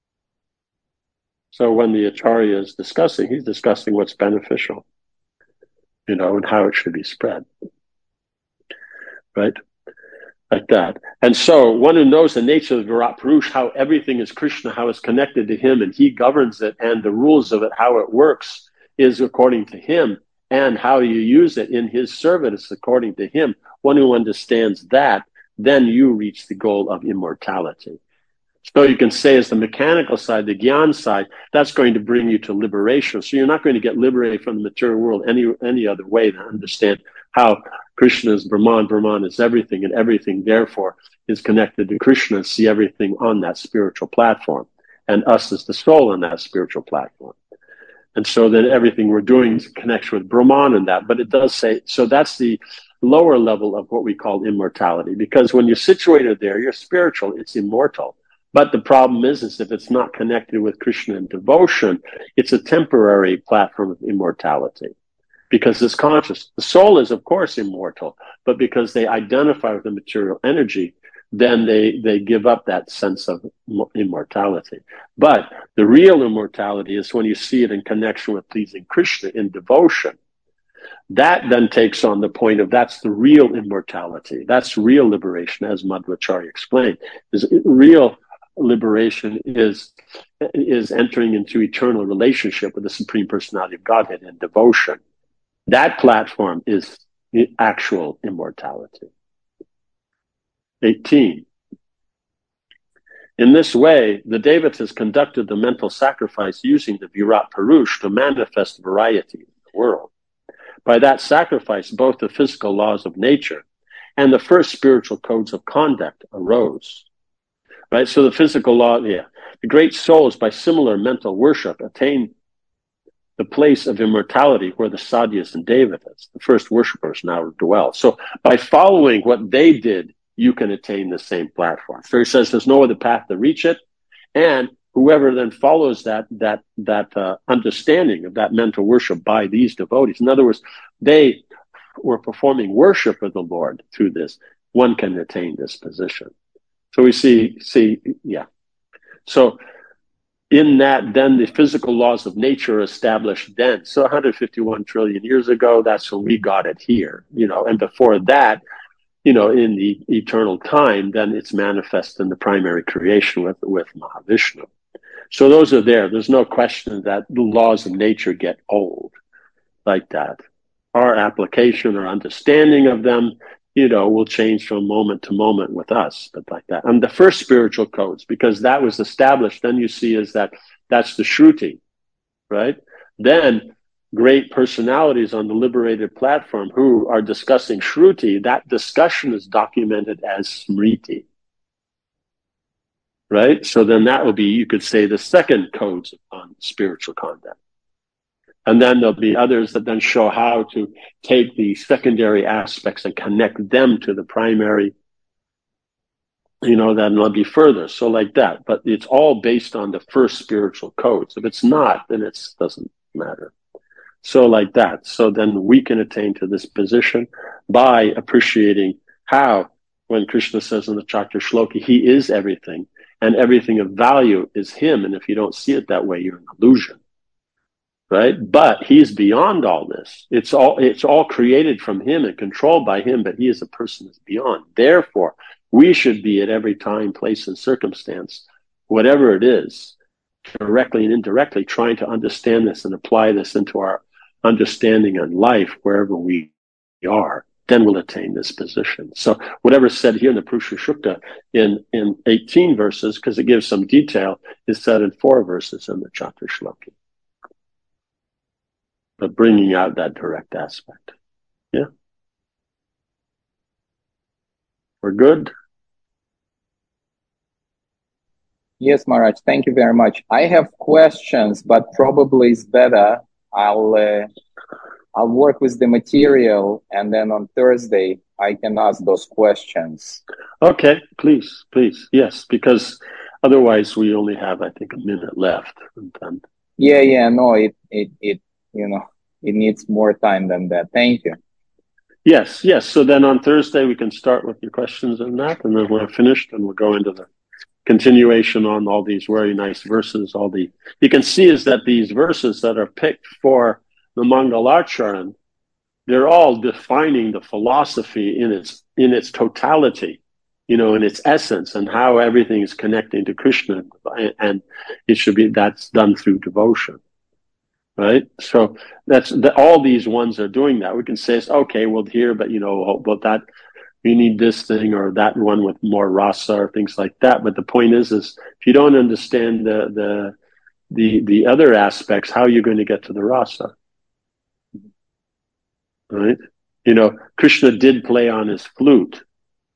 So when the Acharya is discussing, he's discussing what's beneficial, you know, and how it should be spread. Right? Like that. And so one who knows the nature of Virat Purush, how everything is Krishna, how it's connected to him, and he governs it, and the rules of it, how it works, is according to him, and how you use it in his service according to him. One who understands that, then you reach the goal of immortality. So you can say, as the mechanical side, the Gyan side, that's going to bring you to liberation. So you're not going to get liberated from the material world any any other way than understand how Krishna is Brahman, Brahman is everything, and everything, therefore, is connected to Krishna, and see everything on that spiritual platform. And us as the soul on that spiritual platform. And so then everything we're doing connects with Brahman and that. But it does say, so that's the lower level of what we call immortality. Because when you're situated there, you're spiritual, it's immortal. But the problem is, is if it's not connected with Krishna and devotion, it's a temporary platform of immortality. Because it's conscious. The soul is, of course, immortal. But because they identify with the material energy, then they, they give up that sense of immortality. But the real immortality is when you see it in connection with pleasing Krishna in devotion. That then takes on the point of that's the real immortality. That's real liberation, as Madhvacharya explained. Is real liberation is, is entering into eternal relationship with the Supreme Personality of Godhead in devotion. That platform is the actual immortality. eighteen. In this way, the Devatas conducted the mental sacrifice using the Virat Purush to manifest variety in the world. By that sacrifice, both the physical laws of nature and the first spiritual codes of conduct arose. Right? So the physical law, yeah. The great souls, by similar mental worship, attain the place of immortality where the Sadyas and Devatas, the first worshippers, now dwell. So by following what they did, you can attain the same platform. So he says there's no other path to reach it. And whoever then follows that that that uh, understanding of that mental worship by these devotees, in other words, they were performing worship of the Lord through this, one can attain this position. So we see, see, yeah. So in that, then the physical laws of nature are established then. So one hundred fifty-one trillion years ago, that's when we got it here, you know, and before that, you know, in the eternal time, then it's manifest in the primary creation with, with Mahavishnu. So those are there. There's no question that the laws of nature get old like that. Our application or understanding of them, you know, will change from moment to moment with us, but like that. And the first spiritual codes, because that was established, then you see is that that's the Shruti, right? Then great personalities on the liberated platform who are discussing Shruti, that discussion is documented as Smriti. Right? So then that will be, you could say, the second codes on spiritual conduct. And then there'll be others that then show how to take the secondary aspects and connect them to the primary, you know, then there'll be further. So like that. But it's all based on the first spiritual codes. If it's not, then it doesn't matter. So like that. So then we can attain to this position by appreciating how, when Krishna says in the Chakra Shloki, he is everything, and everything of value is him. And if you don't see it that way, you're an illusion. Right? But he is beyond all this. It's all, it's all created from him and controlled by him, but he is a person that's beyond. Therefore, we should be at every time, place, and circumstance, whatever it is, directly and indirectly, trying to understand this and apply this into our understanding and life wherever we are, then we'll attain this position. So whatever's said here in the Purusha Sukta in, in eighteen verses, because it gives some detail, is said in four verses in the Chakra Shloki. But bringing out that direct aspect. Yeah? We're good?
Yes, Maharaj, thank you very much. I have questions, but probably it's better I'll uh, I'll work with the material, and then on Thursday I can ask those questions.
Okay, please, please, yes, because otherwise we only have, I think, a minute left. And then...
Yeah, yeah, no, it it it you know it needs more time than that. Thank you.
Yes, yes. So then on Thursday we can start with your questions and that, and then when we're finished, and we'll go into the continuation on all these very nice verses. All the you can see is that these verses that are picked for the Mangalarcharan, they're all defining the philosophy in its in its totality, you know, in its essence, and how everything is connecting to Krishna, and it should be that's done through devotion, right? So that's the, all these ones are doing that. We can say, okay, well here, but you know, but that. You need this thing or that one with more rasa or things like that. But the point is, is if you don't understand the the the the other aspects, how are you going to get to the rasa? Right? You know, Krishna did play on his flute.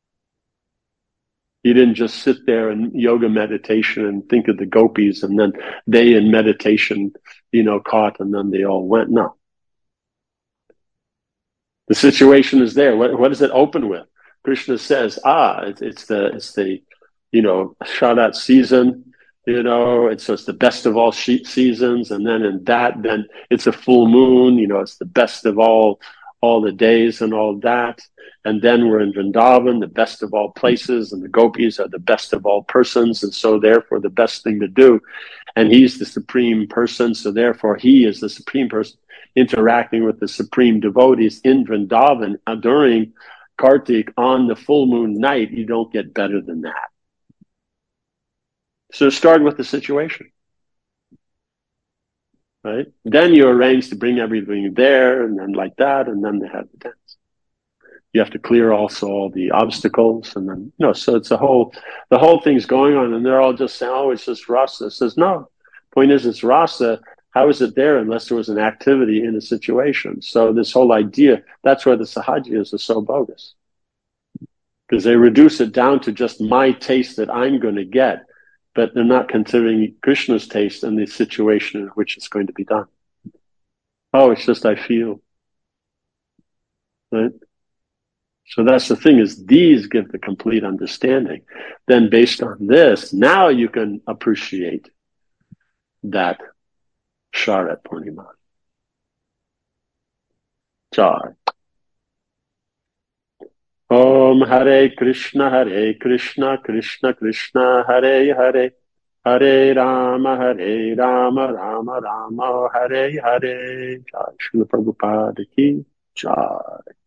He didn't just sit there in yoga meditation and think of the gopis and then they in meditation, you know, caught and then they all went. No. The situation is there. What, what does it open with? Krishna says, ah, it's, it's the, it's the, you know, Sharat season, you know, it's, so it's the best of all seasons. And then in that, then it's a full moon, you know, it's the best of all, all the days and all that. And then we're in Vrindavan, the best of all places, and the gopis are the best of all persons. And so therefore the best thing to do. And he's the supreme person. So therefore he is the supreme person interacting with the supreme devotees in Vrindavan during Kartik on the full moon night. You don't get better than that. So start with the situation, right? Then you arrange to bring everything there and then like that, and then they have the dance. you have to clear also all the obstacles, and then you know. So it's a whole the whole thing's going on, and they're all just saying, "Oh, it's just rasa." It says no. Point is, it's rasa. How is it there unless there was an activity in a situation? So this whole idea, that's where the sahajas are so bogus. Because they reduce it down to just my taste that I'm going to get, but they're not considering Krishna's taste and the situation in which it's going to be done. Oh, it's just I feel. Right? So that's the thing, is these give the complete understanding. Then based on this, now you can appreciate that Sharat Purnima. Jai. Om Hare Krishna, Hare Krishna, Krishna Krishna, Hare Hare, Hare Rama, Hare Rama, Rama Rama, Hare Hare. Jai. Srila Prabhupada ki Jai.